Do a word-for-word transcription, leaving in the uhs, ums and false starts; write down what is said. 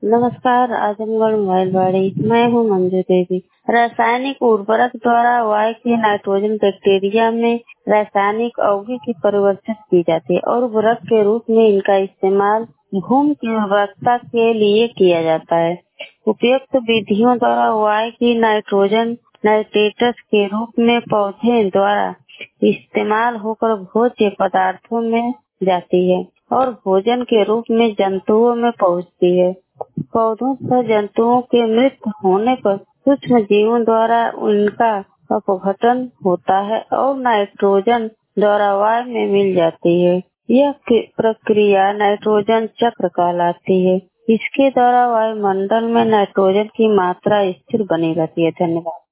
नमस्कार, आजमगढ़ मोबाइलवाड़ी। मैं हूँ मंजू देवी। रासायनिक उर्वरक द्वारा वायु की नाइट्रोजन बैक्टीरिया में रासायनिक यौगिक परिवर्तित की जाती है और उर्वरक के रूप में इनका इस्तेमाल भूमि की उर्वरकता के लिए किया जाता है। उपयुक्त विधियों द्वारा वायु की नाइट्रोजन नाइट्रेट्स के रूप में पौधे द्वारा इस्तेमाल होकर भोज्य पदार्थों में जाती है और भोजन के रूप में जंतुओं में पहुंचती है। पौधों तथा जंतुओं के मृत होने पर सूक्ष्म जीवों द्वारा उनका अपघटन होता है और नाइट्रोजन द्वारा वायु में मिल जाती है। यह प्रक्रिया नाइट्रोजन चक्र कहलाती है। इसके द्वारा वायुमंडल में नाइट्रोजन की मात्रा स्थिर बनी रहती है। धन्यवाद।